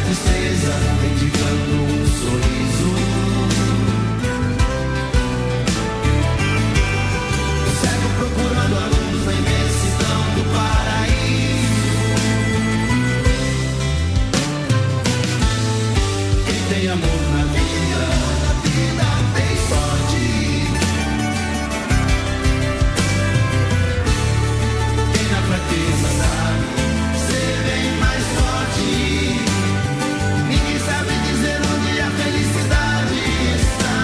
tristeza, mendigando um sorriso. O cego procurando a luz na imensidão do paraíso. Quem tem amor na vida tem sorte. Quem na fraqueza sabe ser bem mais forte. Ninguém sabe dizer onde a felicidade está.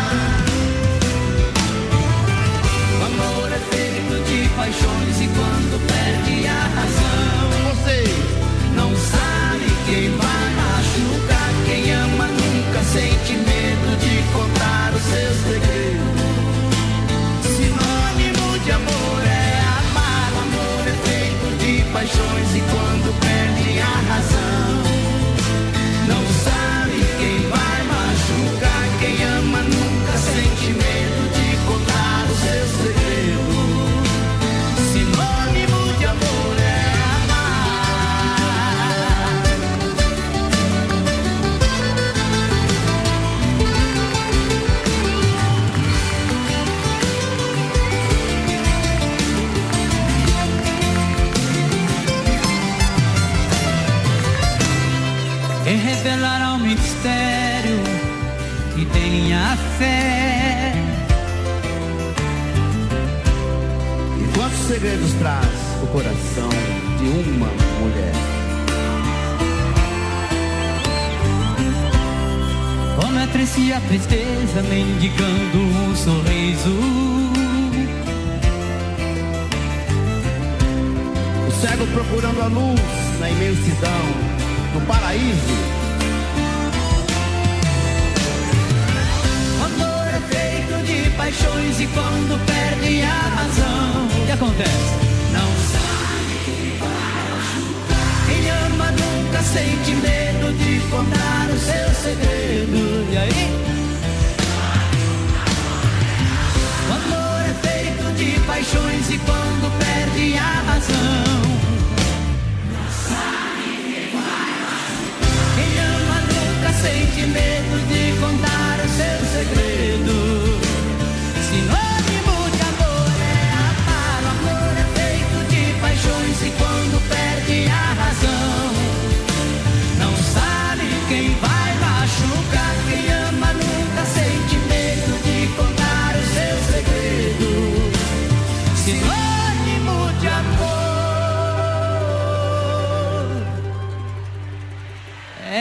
O amor é feito de paixões e quando perde a razão, você não sabe quem vai machucar. Quem ama nunca sente medo de contar os seus segredos. Sinônimo de amor é amar. O amor é feito de paixões e quando perde a razão, não sabe quem vai machucar. Quem ama nunca sente medo de contar os seus segredos. Sinônimo de amor é e revelará o mistério que tenha fé. E quantos segredos traz o coração de uma mulher? Como é triste a tristeza, mendigando um sorriso. O cego procurando a luz na imensidão do paraíso. O amor é feito de paixões e quando perde a razão, o que acontece? Não sabe quem vai machucar. Quem ama nunca sente medo de contar o seu segredo. E aí? O amor é feito de paixões e quando perde a razão, não sabe quem vai machucar. Quem ama nunca sente medo de contar o seu segredo. Sinônimo de amor é amar. O amor é feito de paixões e quando perde a razão, não sabe quem vai machucar. Quem ama nunca sente medo de contar o seu segredo. Sinônimo de amor é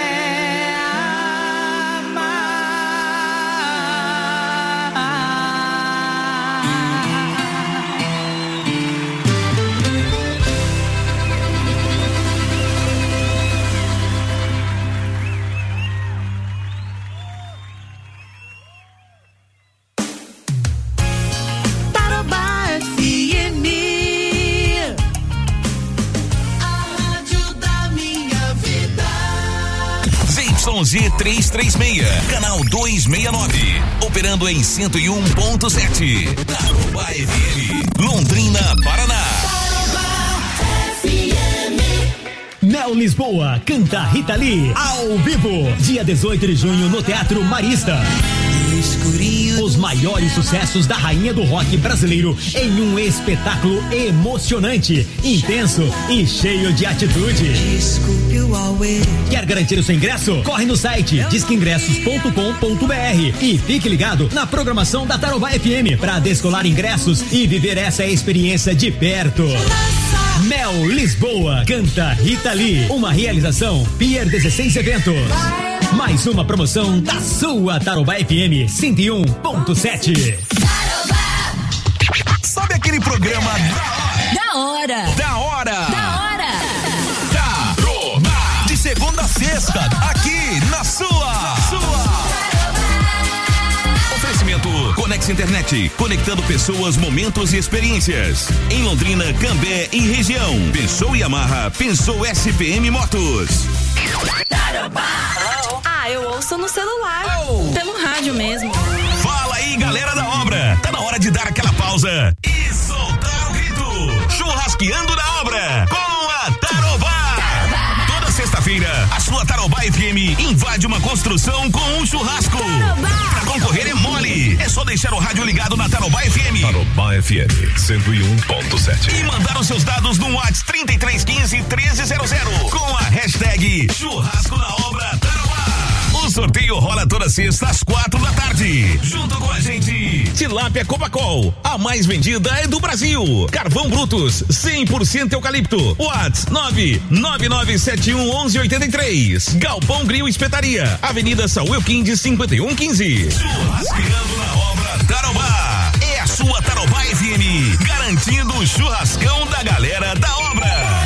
Z336, canal 269, operando em 101.7, Tarobá FM, Londrina, Paraná. Mel Lisboa, canta Rita Lee, ao vivo, dia 18 de junho no Teatro Marista. Os maiores sucessos da rainha do rock brasileiro em um espetáculo emocionante, intenso e cheio de atitude. Quer garantir o seu ingresso? Corre no site disqueingressos.com.br e fique ligado na programação da Tarobá FM para descolar ingressos e viver essa experiência de perto. Mel Lisboa, canta Rita Lee, uma realização Pier 16 Eventos. Mais uma promoção da sua Tarobá FM 101.7. Sabe aquele programa Da hora. Tarobá, de segunda a sexta, aqui na sua. Oferecimento Conex Internet, conectando pessoas, momentos e experiências. Em Londrina, Cambé e região. Pensou Yamaha, pensou SPM Motos. Eu ouço no celular, pelo rádio mesmo. Fala aí, galera da obra. Tá na hora de dar aquela pausa e soltar o grito. Churrasqueando na obra com a Tarobá. Toda sexta-feira quarta-feira, a sua Tarobá FM invade uma construção com um churrasco. Pra concorrer é mole. É só deixar o rádio ligado na Tarobá FM. Tarobá FM 101.7. E mandar os seus dados no WhatsApp 3315-1300 com a hashtag Churrasco na Obra Tarobá. O sorteio rola toda sexta às 4h. Junto com a gente, Tilápia Copacol, a mais vendida é do Brasil. Carvão Brutus, 100% eucalipto. WhatsApp 999711183. Galpão Grill Espetaria, Avenida Saúl Quindes 5115. Churrasqueando na Obra Tarobá. É a sua Tarobá FM, garantindo o churrascão da galera da obra.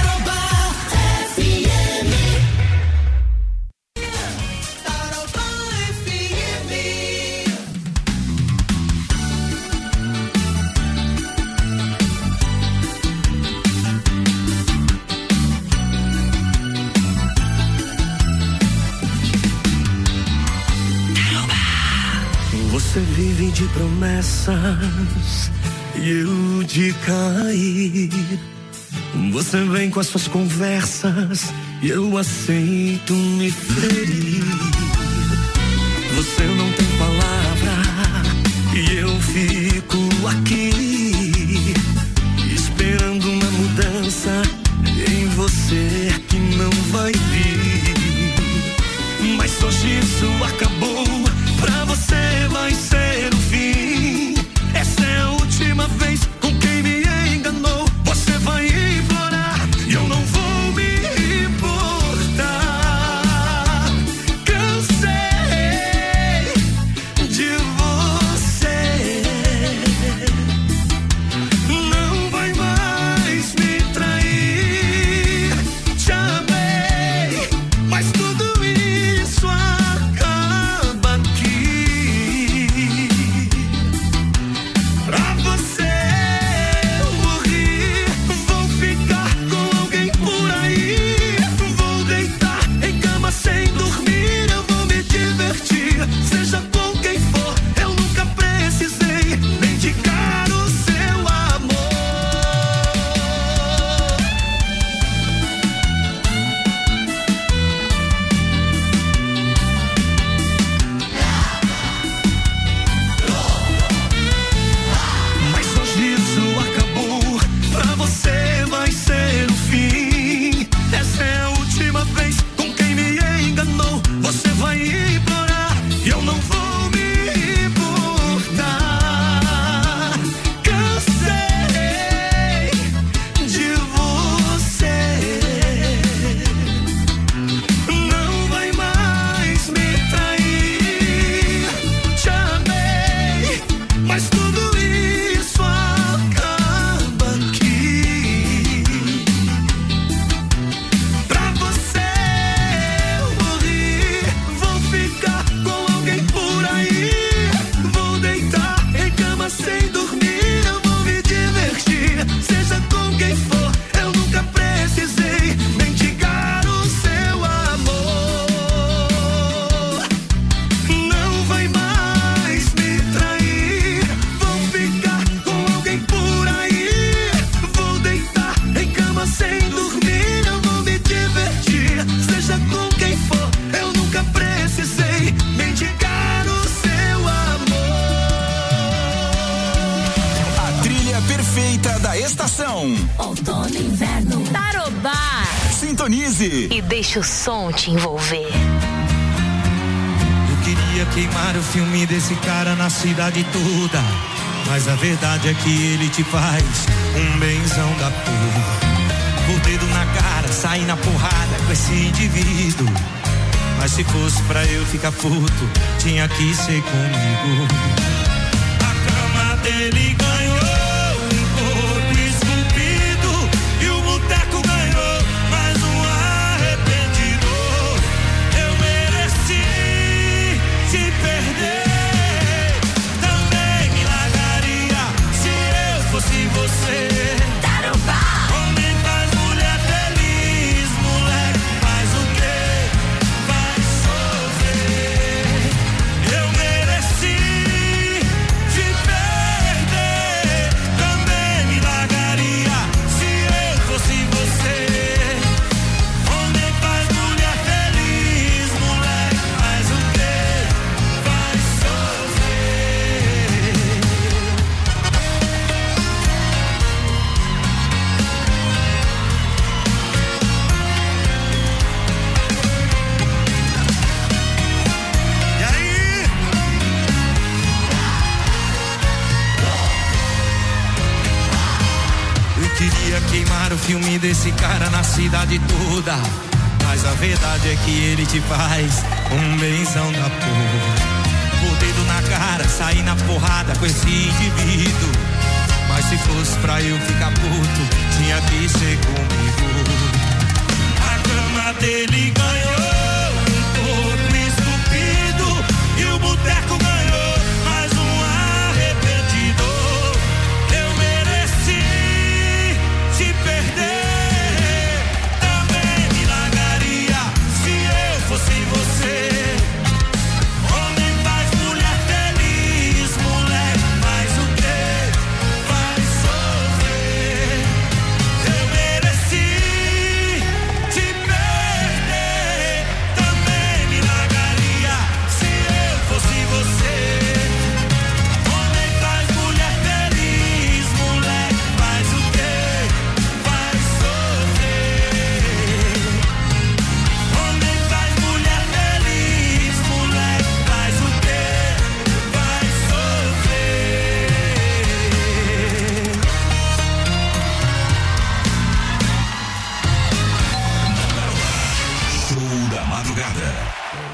Você vive de promessas e eu de cair. Você vem com as suas conversas e eu aceito me ferir. Você não tem palavra e eu fico aqui esperando uma mudança em você que não vai vir. Mas hoje isso acabou. Pra você vai ser o fim. Essa é a última vez com quem me enganou. Você vai implorar e eu não vou me importar. Cansei de você. Não vai mais me trair. Te amei, mas tudo isso acaba aqui. Pra você eu morri. Vou ficar com alguém por aí. Vou deitar em cama sem dormir. Eu vou me divertir, seja com quem for. Eu nunca precisei dedicar o seu amor. Mas hoje isso acabou. Pra você vai ser o fim. Essa é a última vez com quem me enganou. Você vai implorar e eu não vou me importar. Cansei de você. Não vai mais me trair. Te amei, mas tudo isso acaba aqui. Pra você eu morri. Vou ficar com alguém por aí. Vou deitar em cama sem dormir. Eu vou me divertir, seja com quem for. Eu nunca precisei mendigar o seu amor. Não vai mais me trair. Vou ficar com alguém por aí. Vou deitar em cama sem dormir. Eu vou me divertir, seja com quem for. Eu nunca precisei mendigar o seu amor. A trilha perfeita da estação. Outono e inverno. Tarobá. Sintonize. E deixa o som te envolver. Eu queria queimar o filme desse cara na cidade toda, mas a verdade é que ele te faz um benzão da porra. O dedo na cara, sair na porrada com esse indivíduo. Mas se fosse pra eu ficar puto, tinha que ser comigo. A cama dele ganhou um corpo esculpido e o boteco ganhou mais um arrependido. Eu mereci te perder. Também me largaria se eu fosse você. Homem faz mulher feliz, moleque faz o quê? Vai sofrer. Eu mereci te perder. filme desse cara na cidade toda. Mas a verdade é que ele te faz um benzão da porra. O dedo na cara, sair na porrada com esse indivíduo. Mas se fosse pra eu ficar puto, tinha que ser comigo. A cama dele ganhou um corpo estúpido e o boteco ganhou mais um arrependido. Eu mereci te perder, também me largaria se eu fosse você. Homem faz mulher feliz, mulher faz o quê? Vai sofrer. Eu mereci te perder, também me largaria se eu fosse você. Homem faz mulher feliz, mulher faz o quê? Vai sofrer. Homem faz mulher feliz, mulher faz o quê? Vai sofrer. Show da madrugada.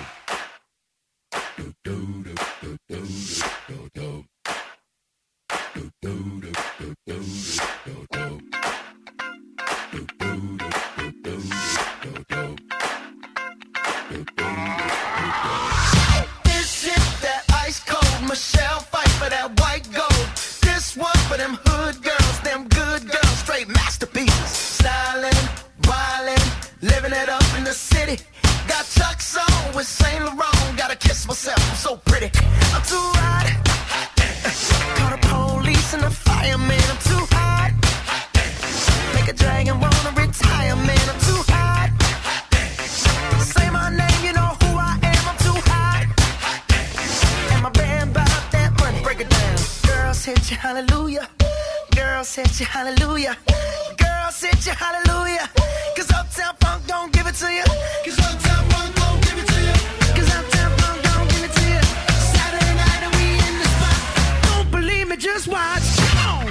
This shit, that ice cold Michelle fight for that white gold. This one for them hood girls, them good girls, straight masterpieces. Stylin', wildin', living it up in the city. Got Chuck's on with Saint Laurent. Gotta kiss myself, I'm so pretty. I'm too hot. Call the police and the fireman. I'm too hot. Make a dragon wanna retire, man. I'm too hot. Say my name, you know who I am. I'm too hot. And my band bought that money. Break it down. Girls hit you, hallelujah. Girls hit you, hallelujah. Girls hit you, hallelujah. Cause Uptown Funk don't give it to you. Cause Uptown Funk don't give it to you. Cause Uptown Funk don't give it to you. Saturday night and we in the spot. Don't believe me, just watch. Come on.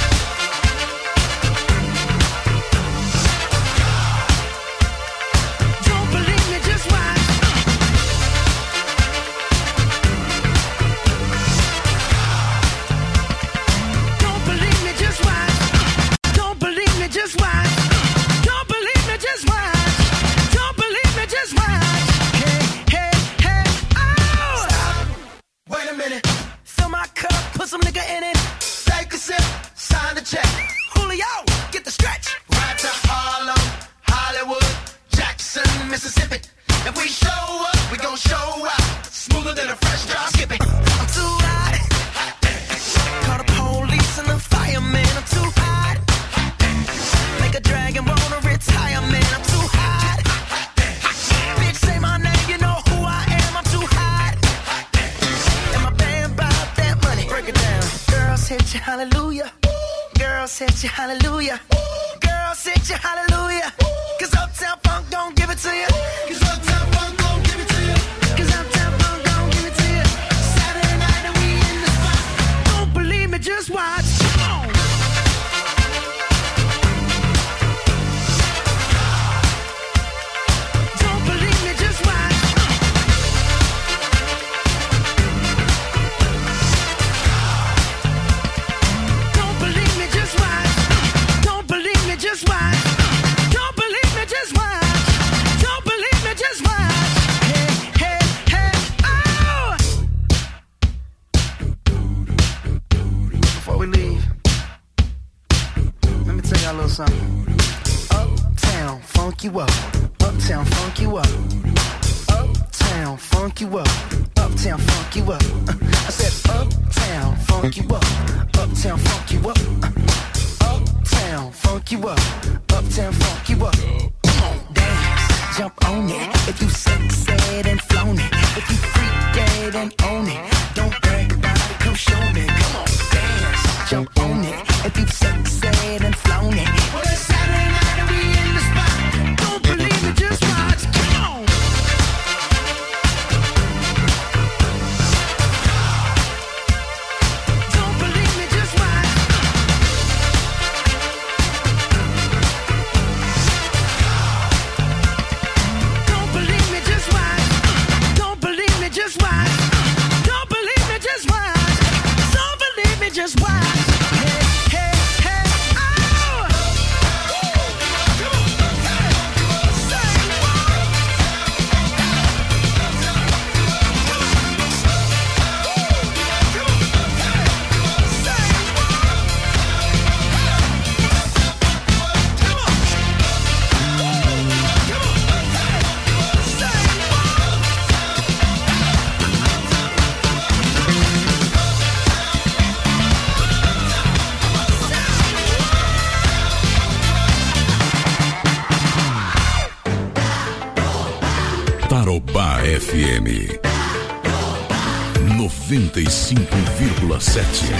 Don't believe me, just watch. Don't believe me, just watch. Don't believe me, just watch. Don't believe me, just watch. Don't believe me, just watch. Hey, hey, hey, oh! Stop. Wait a minute. Fill my cup, put some nigga in it. Take a sip, sign the check. Julio, get the stretch. Right to Harlem, Hollywood, Jackson, Mississippi. If we show up, we gon' show out. Smoother than a fresh drop. Skip it. I'm too hot. Call the police and the fireman. I'm too hot. Make a dragon wanna retire, man. I'm too hot. Bitch, say my name, you know who I am. I'm too hot. And my band bought that money. Break it down. Girls hit you, hallelujah. Girls hit you, hallelujah. Girls hit you, hallelujah. Cause Uptown Funk don't give it to you. Cause Uptown Funk don't give it to you. Cause Uptown Funk don't give it to you. Saturday night and we in the spot. Don't believe me, just watch. Come on. Don't believe me, just watch. Don't believe me, just watch. Don't believe me, just watch. Don't believe me, just watch. Don't believe me, just watch. Hey, hey, hey, oh! Before we leave, let me tell y'all a little something. Uptown, funk you up. Uptown, funk you up. Uptown, funk you up. Uptown, funk you up. I said uptown, funk you up. Uptown, funk you up. Uptown, funk you up. Uptown, funk you up. Come on, dance, jump on it. If you sexed and flown it. If you freak dead and own it. Don't brag about it, come show me. Come on, dance, jump on it. If you sexed and flown it. Well, it's Saturday night and we in the spot. Don't believe it, just watch. Come on. Don't believe me, just watch. Tarobá FM 95,7.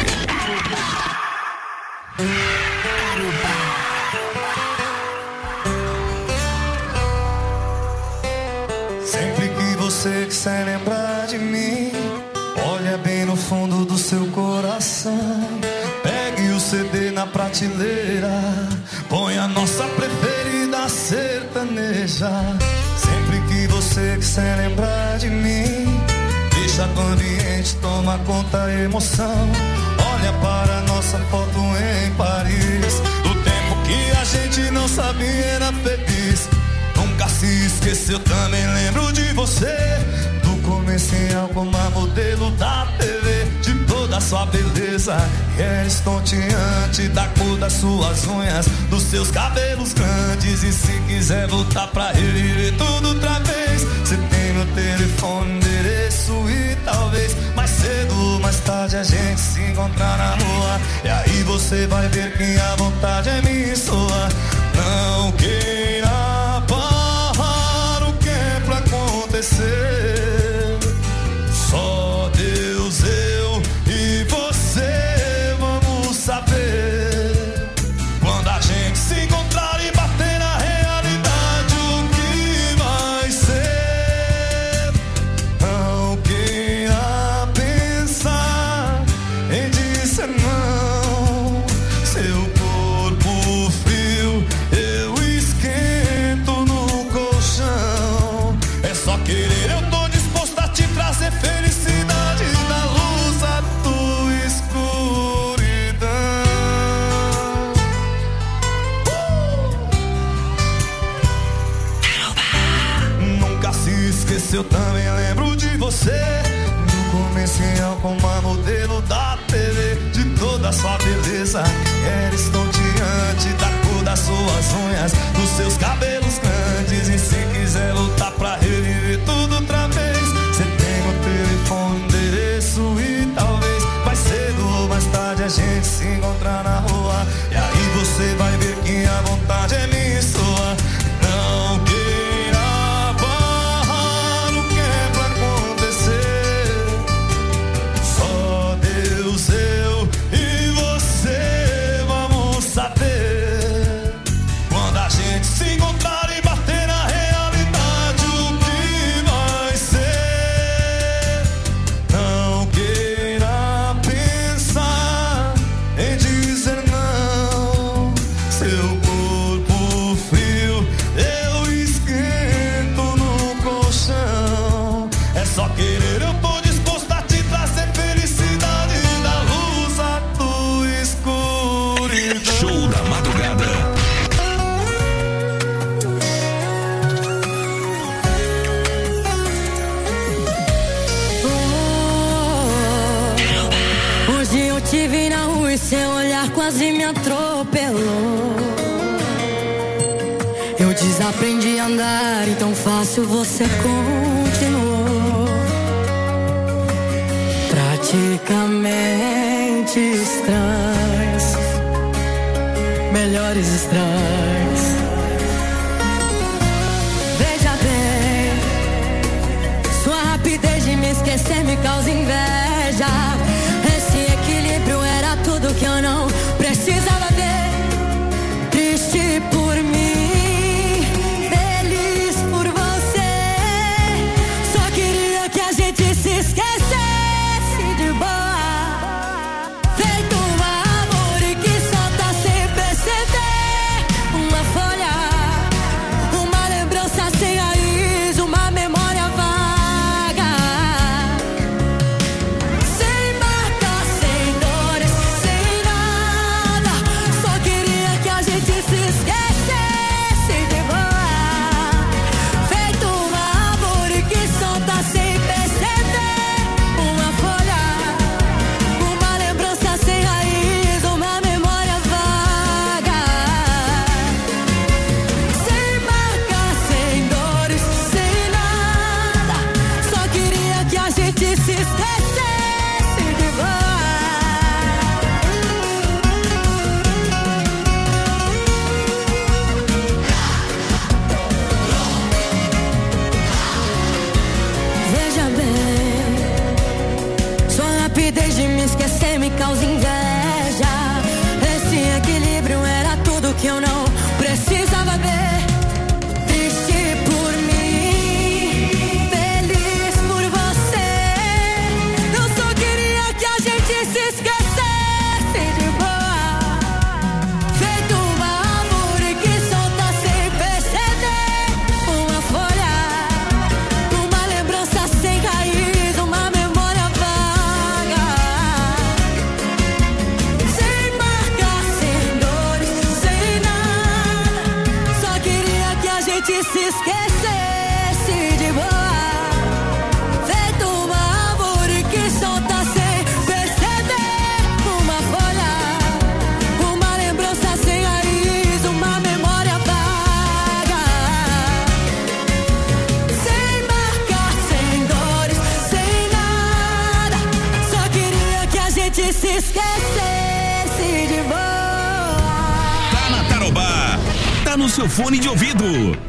Sempre que você quiser lembrar de mim, olha bem no fundo do seu coração. Pegue o CD na prateleira, põe a nossa preferida sertaneja. Sempre que você quiser lembrar de mim, deixa do ambiente, toma conta a emoção. Olha para nossa foto em Paris, do tempo que a gente não sabia era feliz. Nunca se esqueceu, também lembro de você, do comercial como a modelo da TV, de toda a sua beleza, que era estonteante, da cor das suas unhas, dos seus cabelos grandes. E se quiser voltar pra reviver tudo outra vez, você tem meu telefone, endereço e talvez mais cedo ou mais tarde a gente se encontrar na rua. E aí você vai ver que a vontade é minha e sua. Não queira parar o que é pra acontecer, só Deus, eu e você vamos saber. Quando a gente se encontrar e bater na realidade, o que vai ser. Não queira pensar em dizer não. Seu corpo frio, eu esquento no colchão. É só querer, eu tô disposto a te trazer felicidade da luz à tua escuridão. Nunca se esqueceu, também lembro de você, do comercial como a modelo da TV, de toda a sua beleza, era estonteante, da cor das suas unhas, dos seus cabelos grandes. E se quiser voltar pra reviver tudo outra vez, você tem o telefone, endereço e talvez mais cedo ou mais tarde a gente se encontrar na rua. E aí você vai ver que a vontade é minha e sua. Não queira barrar o que é pra acontecer, só Deus, eu e você vamos saber. Quando a gente se encontrar e bater na realidade, o que vai ser. Não queira pensar em dizer não. Seu corpo frio, eu esquento no colchão. É só querer, eu tô disposto a te trazer felicidade da luz à tua escuridão. Show da madrugada. Hoje eu te vi na rua e seu olhar quase me atropelou. Eu desaprendi a andar e tão fácil você continuou. Praticamente estranhos, melhores estranhos. Veja bem, sua rapidez de me esquecer me causa inveja. Esse equilíbrio era tudo que eu não precisava ver. Triste por mim, feliz por você. Só queria que a gente se esquecesse de boa. Feito um amor e que só tá sem perceber. Uma rapidez de me esquecer me causa inveja. Esse equilíbrio era tudo que eu não precisava ver. Triste por mim, feliz por você. Eu só queria que a gente se esquecesse de boa. Feito uma árvore que solta sem perceber. Uma folha, uma lembrança sem raiz, uma memória vaga. Sem marcas, sem dores, sem nada. Só queria que a gente se esquecesse de boa. Feito uma árvore que solta sem perceber. Uma folha, uma lembrança sem raiz, uma memória vaga. Sem marcas, sem dores, sem nada. Só queria que a gente se esquecesse de boa. Tá na Tarobá, tá no seu fone de ouvido.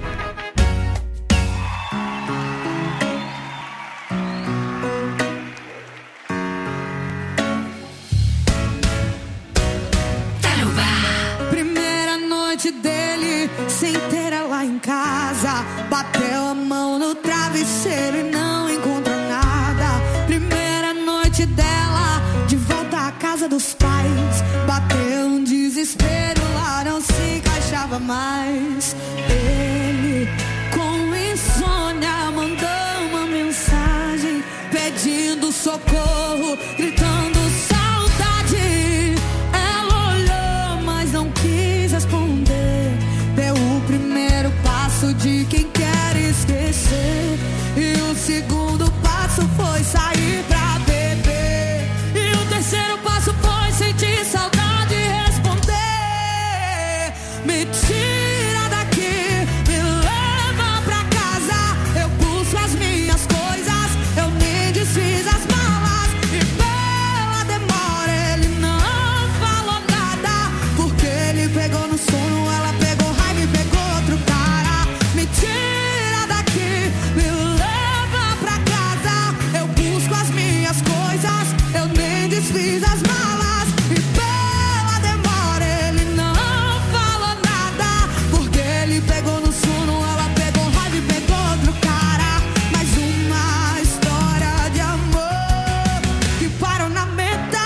Primeira noite dele, sem ter ela em casa. Bateu a mão no travesseiro e não encontrou nada. Primeira noite dela, de volta à casa dos pais. Bateu um desespero, lá não se encaixava mais. Ele, com insônia, mandou uma mensagem pedindo socorro, gritando saudade. Ela olhou, mas não quis responder. Deu o primeiro passo de quem quer esquecer. E o segundo passo foi sair pra beber. E o terceiro passo foi sentir saudade e responder. Me tira daqui, me leva pra casa. Eu busco as minhas coisas, eu nem desfiz as malas. E pela demora ele não falou nada. Porque ele pegou no sono, ela pegou raiva e pegou outro cara. Me tira daqui, me leva pra casa. Eu busco as minhas coisas, eu nem desfiz as malas. E pela demora ele não falou nada. Porque ele pegou no sono, ela pegou raiva e pegou outro cara. Mais uma história de amor que parou na metade.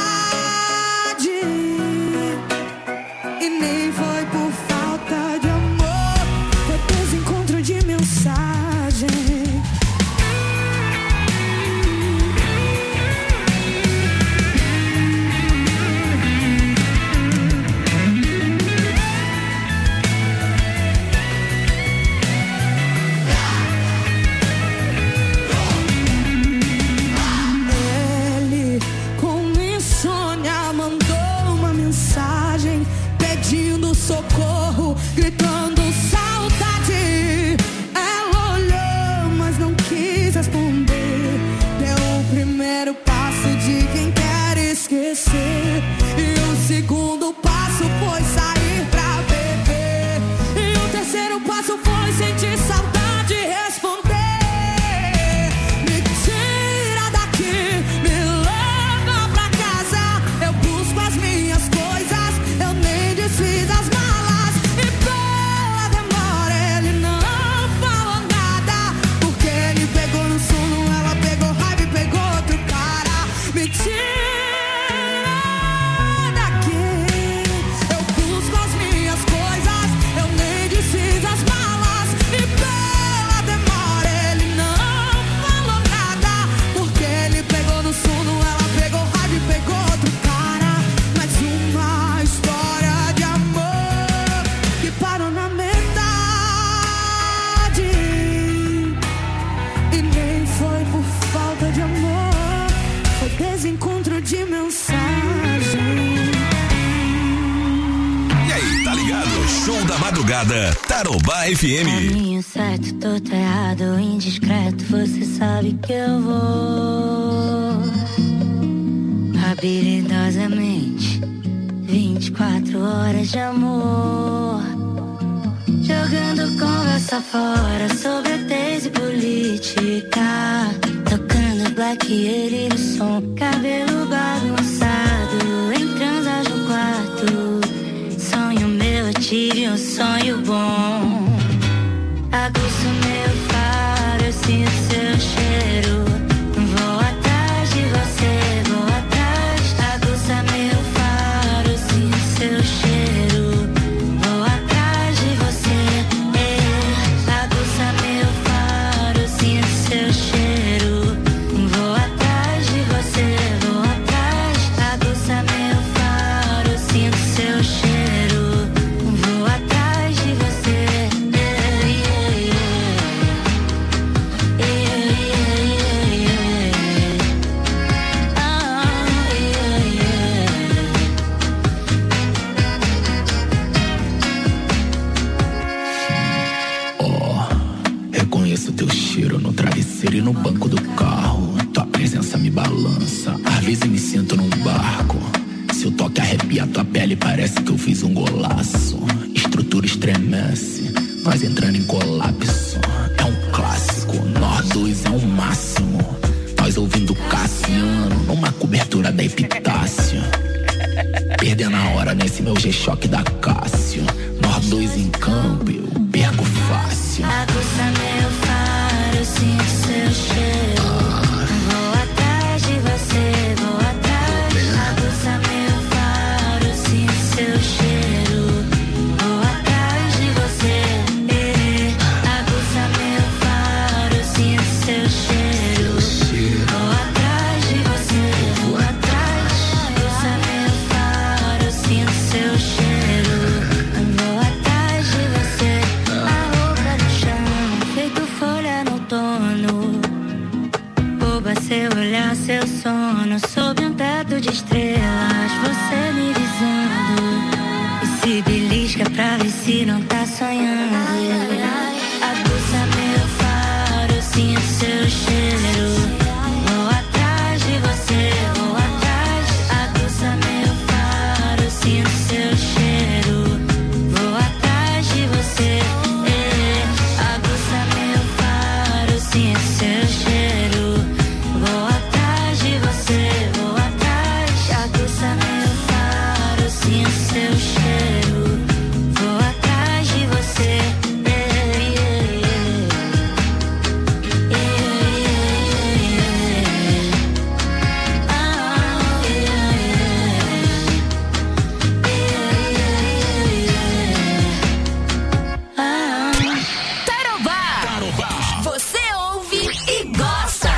E nem foi por falta de amor, foi desencontro de mensagem. Ele, com insônia, mandou uma mensagem pedindo socorro, gritando saudade. Ela olhou, mas não quis responder. Deu o primeiro passo de quem quer esquecer. E o segundo passo foi sair pra beber. E o terceiro passo foi sentir saudade e responder. Me tira daqui, me leva pra casa. Eu busco as minhas coisas, eu nem desfiz as malas. E pela demora ele não falou nada. Porque ele pegou no sono, ela pegou raiva e pegou outro cara. Me tira daqui, eu busco as minhas coisas, eu nem desfiz as malas. E pela demora ele não falou nada. Porque ele pegou no sono, ela pegou raiva e pegou outro cara. Mais uma história de amor que parou na metade. E nem foi por falta de amor, foi desencontro de mensagem. E aí, tá ligado? Show da madrugada, Tarobá FM. Caminho certo, tô errado, indiscreto, você sabe que eu vou habilidosamente 24 horas de amor, jogando conversa fora sobre ETs e política, tocando Black e som, cabelo Esqueço teu cheiro no travesseiro e no banco do carro. Tua presença me balança, às vezes me sinto num barco. Seu toque arrepia tua pele, parece que eu fiz um golaço. Estrutura estremece, nós entrando em colapso. É um clássico, nós dois é um máximo. Nós ouvindo Cassiano, numa cobertura da Epitácio. Perdendo a hora nesse meu G-Shock da Cássio. Nós dois em campo, eu perco fácil. Aguça meu faro, sinto seu cheiro. Vou atrás de você, vou atrás. Aguça meu faro, sinto seu cheiro. Vou atrás de você. Aguça meu faro, sinto seu cheiro. Vou atrás de você, vou atrás. Aguça meu faro, sinto seu cheiro. Vou atrás de você. A roupa no chão, feito folha no outono. Boba seu olhar, seu sono. Sob um teto de estrelas, você me visando. E se belisca pra ver se não tá sonhando. Aguça meu faro, sinto seu cheiro. Vou atrás de você, vou atrás. Aguça meu faro, sinto seu cheiro. Vou atrás de você. Aguça meu faro, sinto seu cheiro. Vou atrás de você, vou atrás. Aguça meu faro, sinto seu cheiro. Vou atrás de você. Tarobá. Você ouve e gosta.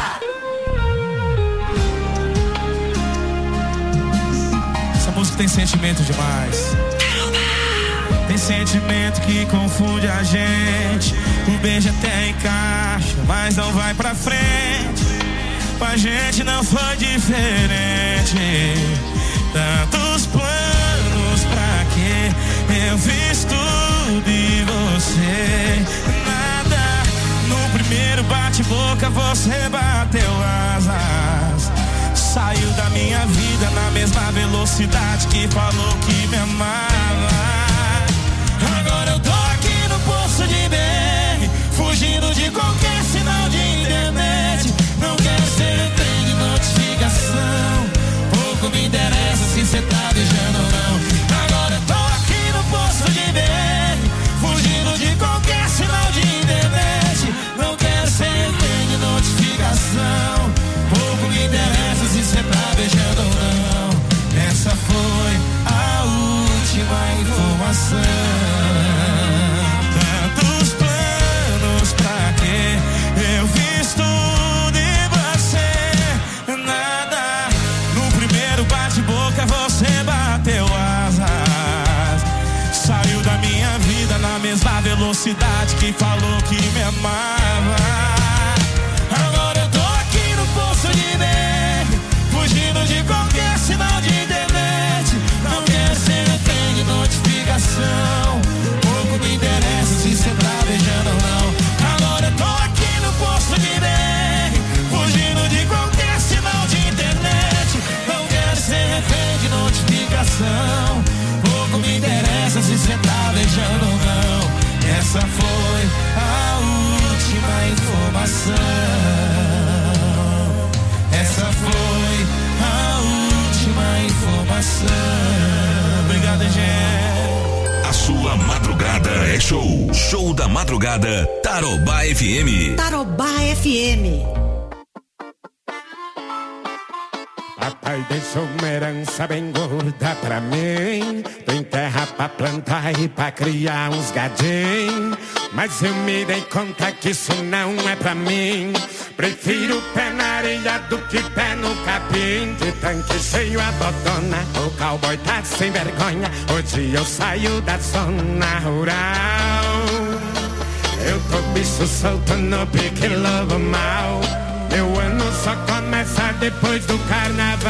Essa música tem sentimento demais. Tem sentimento que confunde a gente. Um beijo até encaixa, mas não vai pra frente. Com a gente não foi diferente. Tantos planos, pra quê? Eu fiz tudo e você nada. No primeiro bate-boca você bateu asas. Saiu da minha vida na mesma velocidade que falou que me amava. Agora eu tô aqui no posto de BR, fugindo de qualquer sinal de internet. Não quero ser trem de notificação. Pouco me interessa se cê tá beijando ou não. Agora eu tô aqui no posto de BR, fugindo de qualquer sinal de internet. Não quero ser trem de notificação. Pouco me interessa se cê tá beijando ou não. Essa foi a última informação. Tantos planos, pra quê? Eu fiz tudo e você nada. No primeiro bate-boca você bateu asas. Saiu da minha vida na mesma velocidade que falou que me amava. Agora eu tô aqui no posto de BR, fugindo de qualquer sinal de internet. Não quero ser refém de notificação. Pouco me interessa se cê tá beijando ou não. Agora eu tô aqui no posto de BR, fugindo de qualquer sinal de internet. Não quero ser refém de notificação. Pouco me interessa se cê tá beijando ou não. Essa foi a última informação. Essa foi a última informação. Obrigado, gente. A sua madrugada é show. Show da madrugada, Tarobá FM. Tarobá FM. Papai deixou uma herança bem gorda pra mim. Tem terra pra plantar e pra criar uns gadinhos. Mas eu me dei conta que isso não é pra mim. Prefiro pé na areia do que pé no capim. De tanque cheio a botona, o cowboy tá sem vergonha. Hoje eu saio da zona rural. Eu tô bicho solto no pique lobo mal. Meu ano só começa depois do carnaval.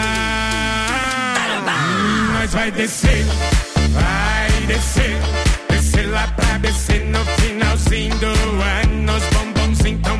Nós vai descer, vai descer. Descer lá pra descer no finalzinho do ano. Os bombons então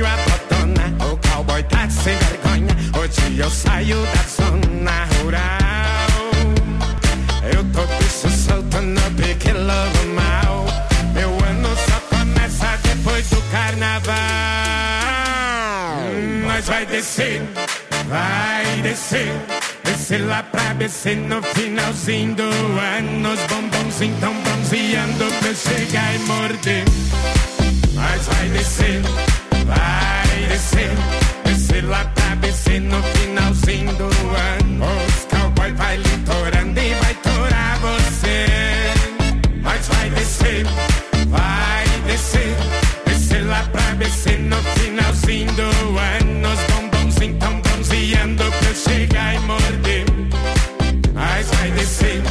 tenho a botona, o cowboy tá sem vergonha. Hoje eu saio da zona rural. Eu tô bicho solto no pique lobo mal. Meu ano só começa depois do carnaval. Mas vai descer, descer lá pra descer no finalzinho do ano. Os bombons então bronzeando pra chegar e morder. Mas vai descer, descer lá pra descer no finalzinho do ano. Os cowboy vai litorando e vai torar você. Mas vai descer, descer lá pra descer no finalzinho do ano. Os bombons então bronzeando pra chegar e morder. Mas vai descer,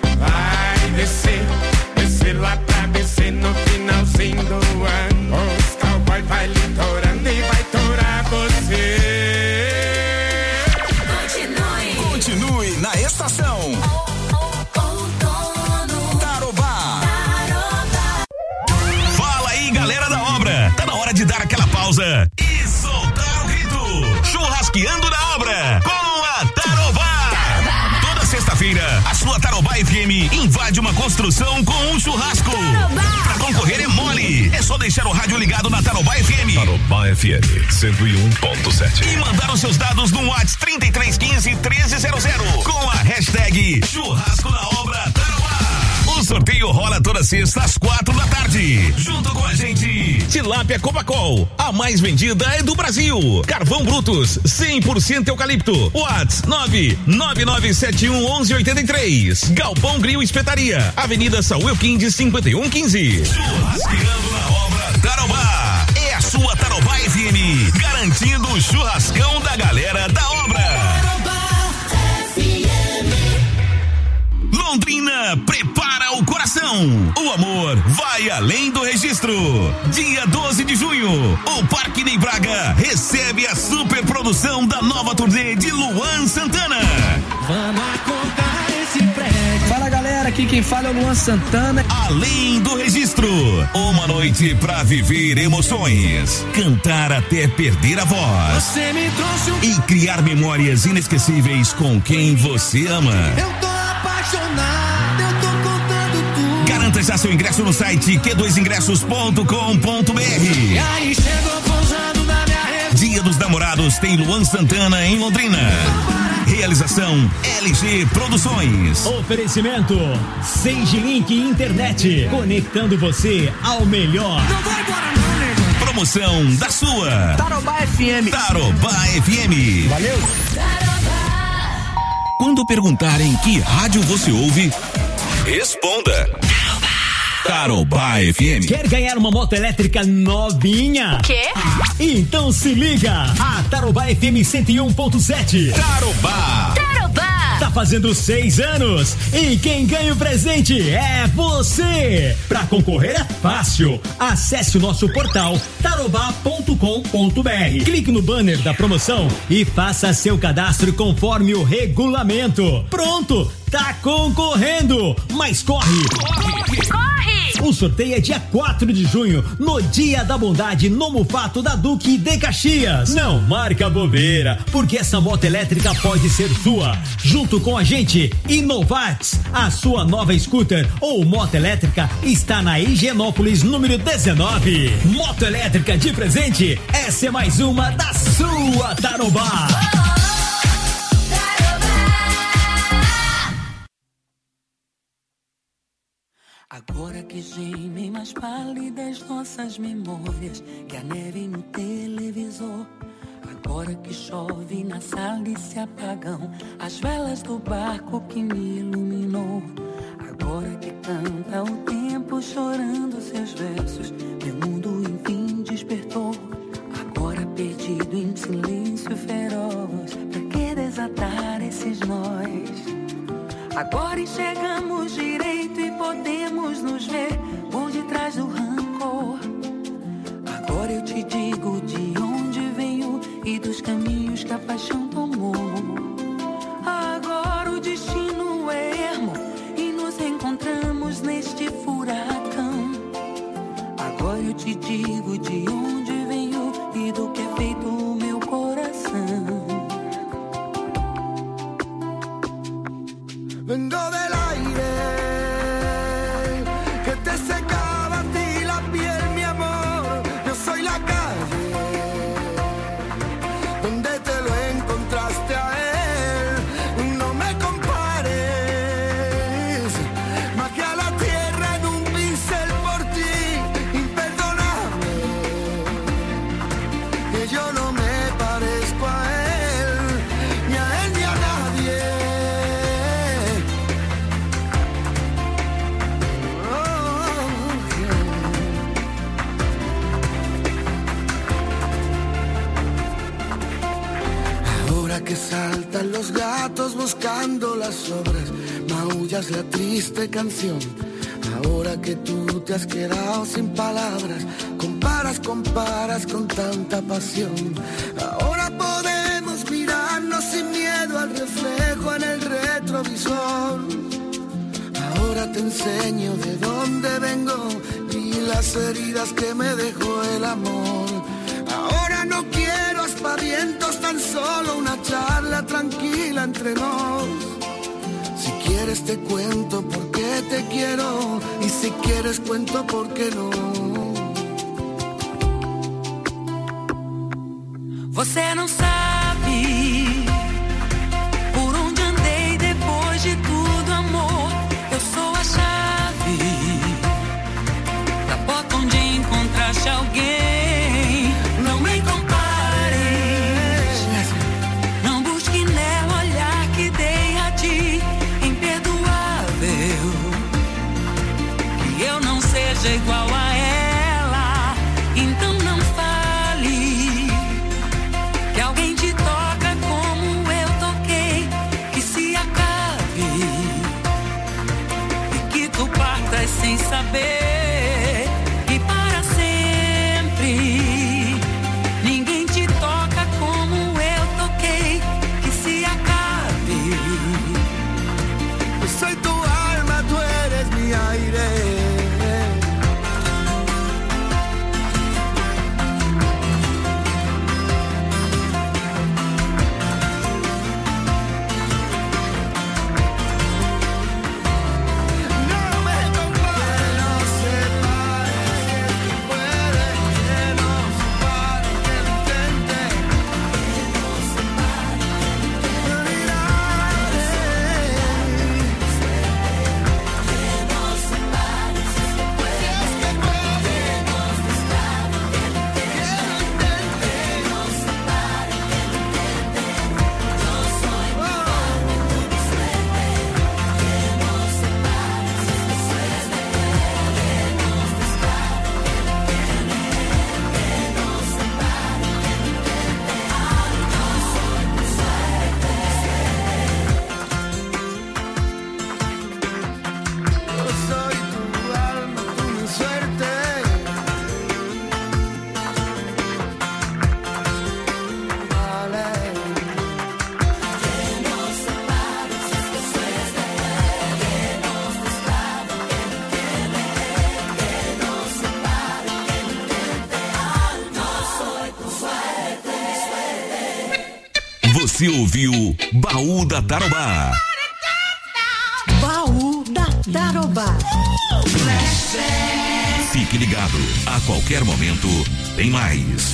descer lá pra descer no finalzinho do ano. Os cowboy vai litorando e vai torar você. Continue na estação. Tarobá. Fala aí, galera da obra. Tá na hora de dar aquela pausa e soltar o grito. Churrasqueando na obra com a Tarobá. Toda sexta-feira, a sua Tarobá FM invade uma construção com um churrasco. Pra concorrer é mole. É só deixar o rádio ligado na Tarobá FM. Tarobá FM 101.7. E mandar os seus dados no WhatsApp 3315-1300 com a hashtag Churrasco na Obra Tarobá. O sorteio rola toda sexta às 4 da tarde. Junto com a gente, Tilápia Copacol, a mais vendida é do Brasil. Carvão Brutus, 100% eucalipto. WhatsApp 999711183. Galpão Grill Espetaria, Avenida Saúl Elquinde 5115. Churrasqueando na Obra Tarobá. É a sua Tarobá FM, garantindo o churrascão da galera da obra. Londrina prepara o coração. O amor vai além do registro. Dia 12 de junho, o Parque Ney Braga recebe a super produção da nova turnê de Luan Santana. Vamos contar esse prédio. Fala galera, aqui quem fala é o Luan Santana. Além do registro, uma noite pra viver emoções, cantar até perder a voz. Você me trouxe e criar memórias inesquecíveis com quem você ama. Eu tô apaixonado, eu tô contando tudo. Garanta já seu ingresso no site q2ingressos.com.br. E aí chegou pousando na minha rede. Dia dos Namorados tem Luan Santana em Londrina. Realização LG Produções. Oferecimento Sage Link Internet, conectando você ao melhor. Não vai embora não, nego. Promoção da sua Tarobá FM. Tarobá FM. Valeu. Quando perguntarem que rádio você ouve, responda Tarobá FM. Quer ganhar uma moto elétrica novinha? Quê? Então se liga, a Tarobá FM 101.7. Tarobá. Tarobá. Tá fazendo 6 anos e quem ganha o presente é você. Pra concorrer é fácil. Acesse o nosso portal tarobá.com.br. Clique no banner da promoção e faça seu cadastro conforme o regulamento. Pronto, tá concorrendo. Mas corre! O sorteio é dia 4 de junho, no Dia da Bondade, no Mufato da Duque de Caxias. Não marca bobeira, porque essa moto elétrica pode ser sua. Junto com a gente, Inovax, a sua nova scooter ou moto elétrica está na Higienópolis, número 19. Moto elétrica de presente, essa é mais uma da sua Tarobá. Agora que gemem mais pálidas nossas memórias que a neve no televisor. Agora que chove na sala e se apagam as velas do barco que me iluminou. Agora que canta o tempo chorando seus versos, meu mundo enfim despertou. Agora perdido em silêncio feroz, pra que desatar esses nós? Agora enxergamos direito e podemos nos ver por detrás do rancor. Agora eu te digo de onde venho e dos caminhos que a paixão tomou. Agora o destino é ermo e nos encontramos neste furacão. Agora eu te digo de onde venho e do Vengo del aire que te secaba a ti la piel, mi amor. Yo soy la calle donde te lo encontraste a él. No me compares, magia a la tierra en un pincel por ti, imperdonable. Que yo no me parezco a él, ni a él ni a nadie. Ahora que saltan los gatos buscando las sobras, maullas la triste canción. Ahora que tú te has quedado sin palabras, comparas con tanta pasión. Ahora podemos mirarnos sin miedo al reflejo en el retrovisor. Ahora te enseño de dónde vengo y las heridas que me dejó el amor. Ahora no quiero aspavientos, tan solo una charla tranquila entre nos. Si quieres te cuento por qué te quiero, y si quieres cuento por qué no. Você não sabe por onde andei depois de tudo, amor. Eu sou a chave da porta onde encontraste alguém. Não me compares, não busque nela o olhar que dei a ti. Imperdoável que eu não seja igual a ela. Então não fale que alguém te toca como eu toquei. Que se acabe e que tu partas sem saber. E para sempre ninguém te toca como eu toquei. Que se acabe. Yo soy tu alma, tú eres mi aire. Você ouviu Baú da Tarobá. Baú da Tarobá. Fique ligado, a qualquer momento tem mais.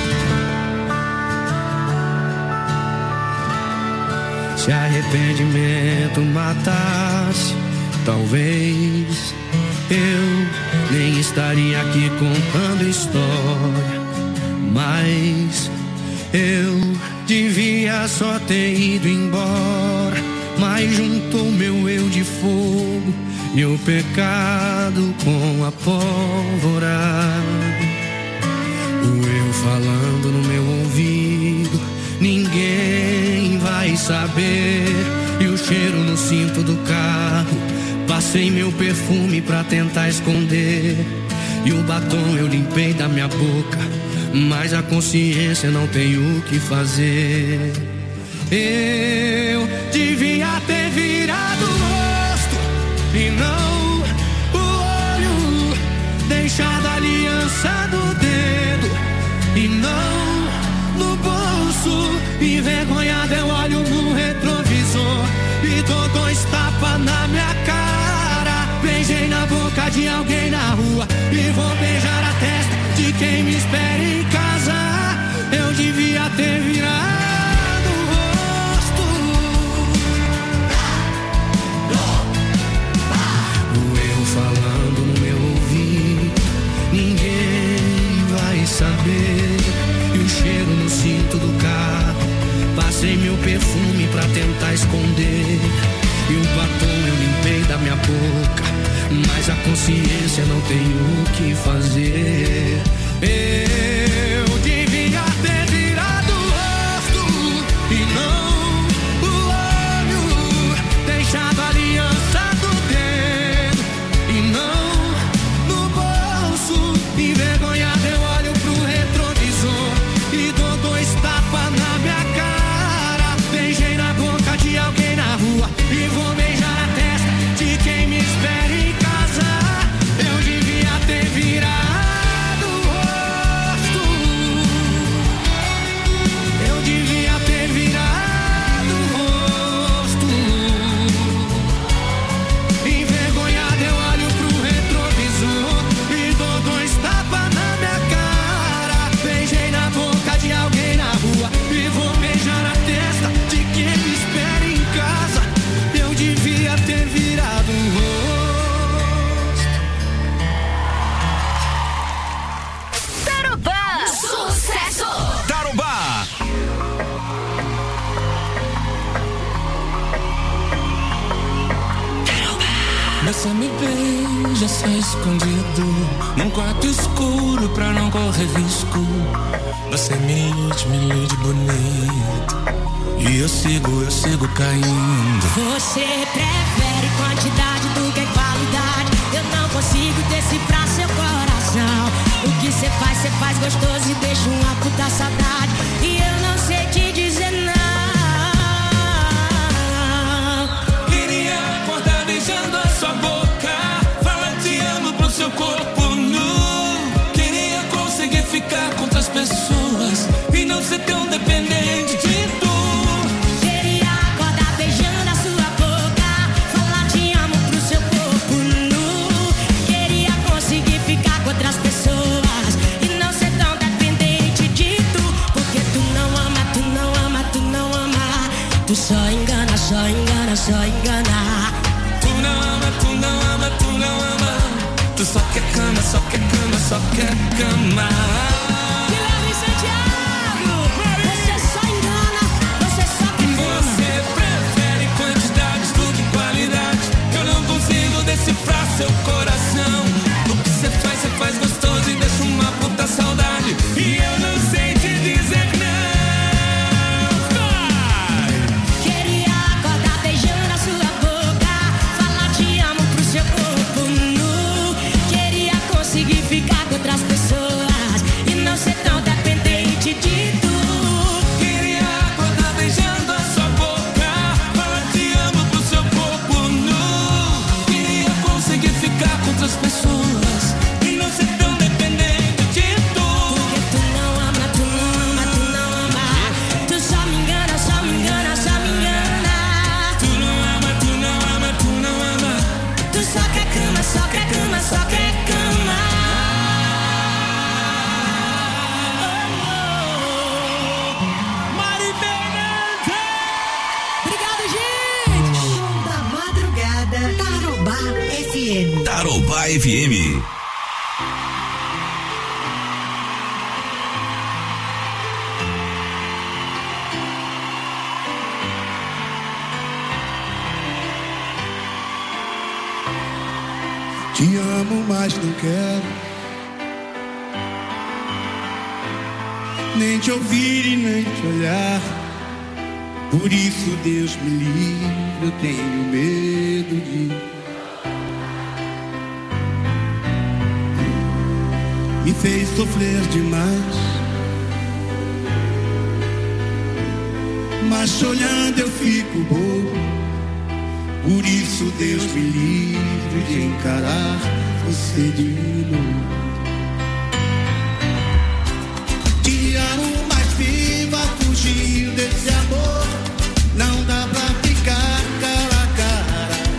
Se arrependimento matasse, talvez eu nem estaria aqui contando história. Mas eu devia só ter ido embora, mas juntou meu eu de fogo e o pecado com a pólvora. O eu falando no meu ouvido, ninguém vai saber. E o cheiro no cinto do carro, passei meu perfume pra tentar esconder. E o batom eu limpei da minha boca, mas a consciência não tem o que fazer. Eu devia ter virado o rosto e não o olho, deixado a aliança do dedo e não no bolso. Envergonhado eu olho no retrovisor e tô dois tapas tapa na minha cara. Beijei na boca de alguém na rua e vou beijar a testa de quem me espera em casa. Eu devia ter virado o rosto. Eu falando no meu ouvido, ninguém vai saber. E o cheiro no cinto do carro, passei meu perfume pra tentar esconder. E o batom eu limpei da minha boca, mas a consciência não tem o que fazer. Eu devia ter virado o rosto e não o olho, deixado a aliança do dedo e não no bolso. Envergonhado eu olho pro retrovisor e dou 2 tapas na minha cara. Beijei na boca de alguém na rua e vou beijar a testa de quem me espera em casa. Eu devia ter virado o rosto. Eu devia ter virado o rosto. Envergonhado eu olho pro retrovisor e dou 2 tapas na minha cara. Beijei na boca de alguém na rua e vou beijar a testa de quem me espera em casa. Eu devia ter virado o rosto. Tarobá, sucesso! Tarobá. Você me beija só escondido num quarto escuro pra não correr risco. Você me ilude bonito e eu sigo caindo. Você prefere quantidade do que qualidade. Eu não consigo decifrar seu coração. O que você faz gostoso e deixa uma puta saudade. E eu não sei te dizer não. Queria acordar beijando a sua boca, falar te amo pro seu corpo nu. Queria conseguir ficar com outras pessoas e não ser tão dependente de tu. Queria acordar beijando a sua boca, falar te amo pro seu corpo nu. Queria conseguir ficar com outras pessoas e não ser tão dependente de tu. Porque tu não ama, tu não ama, tu não ama. Tu só engana, só engana, só engana. Tu não ama, tu não ama, tu não ama. Tu só quer cama, só quer cama, só quer cama. Guilherme Santiago, você só engana, você só quer cama. Você prefere quantidades do que qualidade. Eu não consigo decifrar seu coração. O que você faz gostoso e deixa uma puta saudade. E eu não sei te dizer não. Vai! Queria acordar beijando a sua boca, falar te amo pro seu corpo nu. Queria conseguir ficar com outras pessoas e não ser tão dependente de tu. Queria acordar beijando a sua boca, falar te amo pro seu corpo nu. Queria conseguir ficar com outras pessoas e não ser tão dependente de tu. Porque tu não ama, tu não ama, tu não ama. Tu só me engana, só me engana, só me engana. Tu não ama, tu não ama, tu não ama. Tu só quer cama, só quer cama, só quer cama. Mari Bernardo! Obrigado, gente! Show da madrugada, Tarobá FM. Tarobá FM. Te amo, mas não quero nem te ouvir e nem te olhar. Por isso, Deus me livre, eu tenho medo de me fez sofrer demais. Mas olhando eu fico bobo. Por isso Deus me livre de encarar você de novo. Te amo, mas viva fugir desse amor. Não dá pra ficar cara a cara.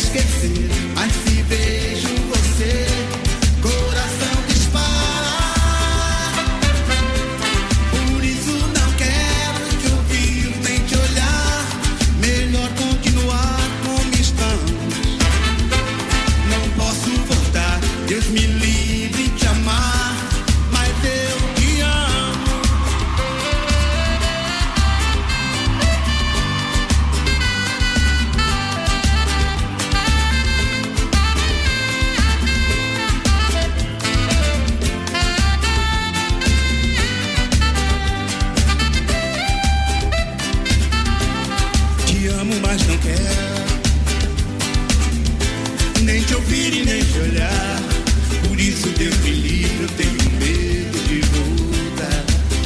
esquecer, mas se vejo você, coração dispara. Por isso não quero te ouvir nem te olhar. Melhor continuar como estamos. Não posso voltar, Deus me livre de te amar, mas eu te amo. Te amo, mas não quero nem te ouvir e nem te olhar. Por isso Deus me livre, eu tenho medo de voltar.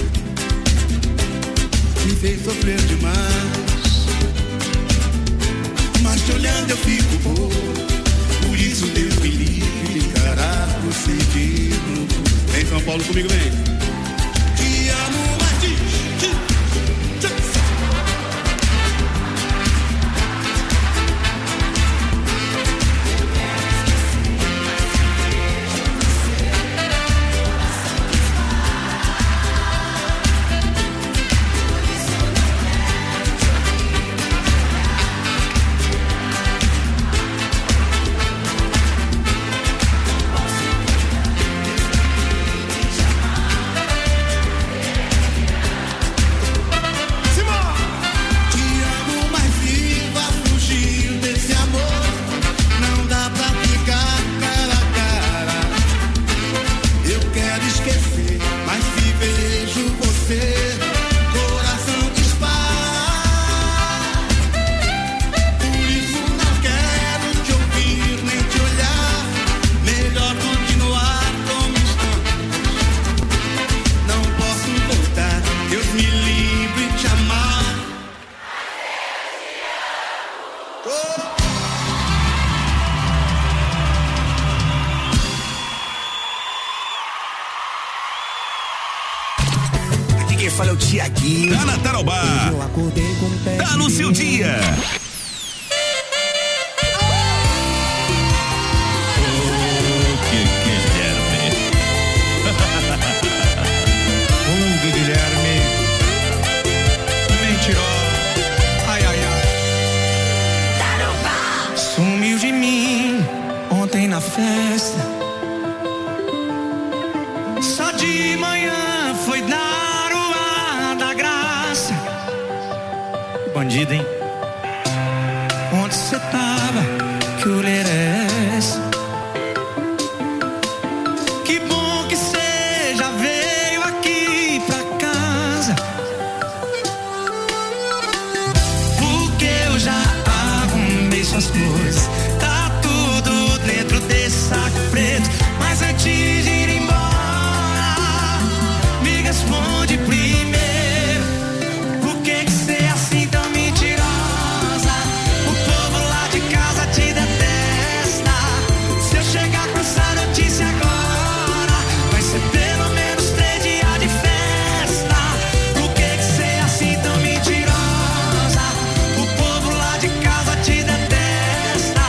Me fez sofrer demais, mas te olhando eu fico bobo. Por isso Deus me livre de encarar você de novo. Vem São Paulo comigo, vem. Te amo, mas quem fala é o Tiaguinho. Tá na Tarobá. Tá no seu dia. Guilherme, mentiroso, ai, ai, ai. Sumiu de mim ontem na festa. Só de manhã foi dar o ar da graça. Bandido, hein? Onde cê tava? Que olhar é esse? Que bom que cê já veio aqui pra casa, porque eu já arrumei suas coisas. Tá tudo dentro desse saco preto. Mas antes de ir embora, me responde primeiro: por que cê é assim tão mentirosa? O povo lá de casa te detesta. Se eu chegar com essa notícia agora, vai ser pelo menos 3 dias de festa. Por que cê é assim tão mentirosa? O povo lá de casa te detesta.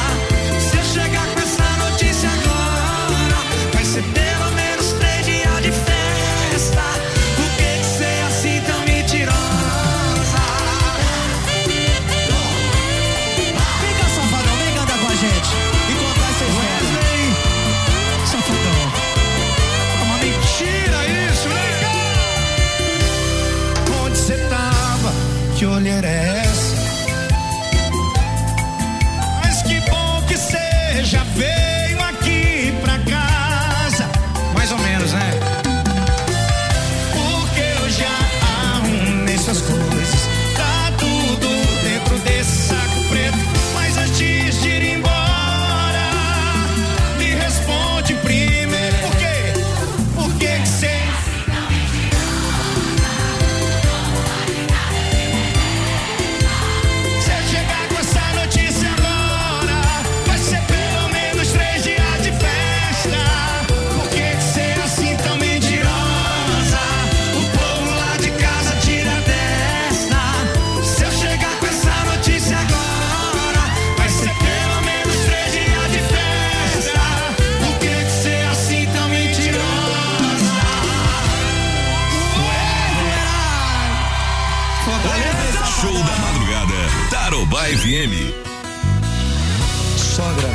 Tarobá FM. Sogra,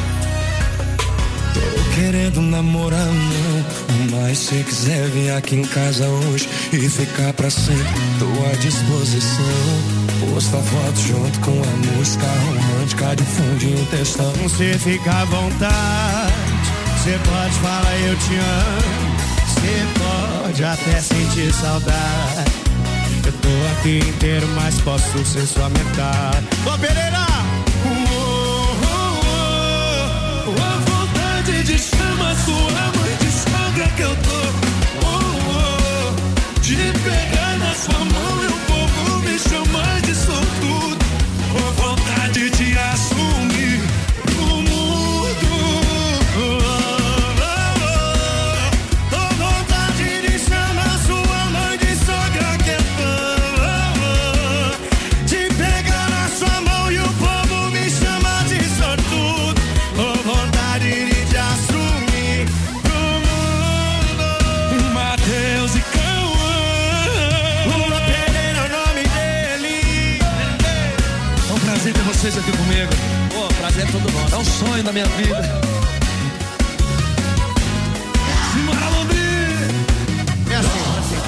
tô querendo namorar não, mas se quiser vir aqui em casa hoje e ficar pra sempre, tô à disposição. Posta foto junto com a música romântica de fundinho, textão. Você fica à vontade, você pode falar eu te amo, você pode até sentir saudade. Eu tô aqui inteiro, mas posso ser sua metade. Ô Pereira! A vontade de chamar sua mãe de sogra que eu tô. De pegar na sua mão e o povo me chamar de sortudo. A vontade de assumir o mundo. A vontade de chamar sua mãe de sogra que eu tô. De pegar na sua mão e o povo me chamar de sortudo. A vontade de te assumir o mundo. Mateus e prazer ter vocês aqui comigo. Pô, prazer é todo nosso. É um sonho da minha vida. Simbora, Lombi! É assim.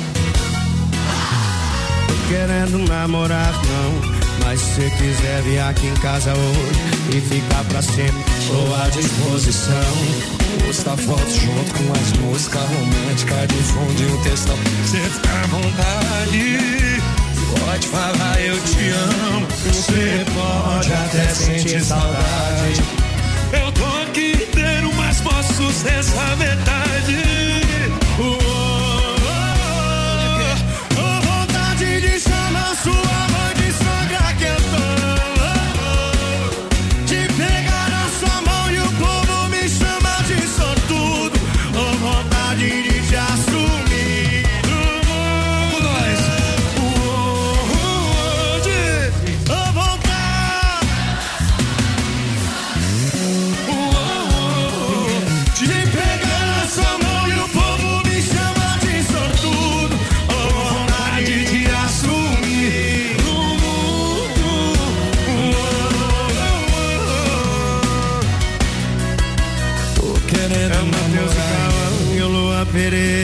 Tô querendo namorar não, mas se você quiser vir aqui em casa hoje e ficar pra sempre, tô à disposição. Posta foto junto com as músicas românticas, difunde o textão. Cê fica à vontade, pode falar eu te amo, você pode até sentir saudade. Eu tô aqui inteiro, mas posso ser essa metade. Vontade de chamar sua mãe de sogra que eu tô. De pegar na sua mão e o povo me chama de sortudo. Vontade de te assumir. Com nós. Pereira.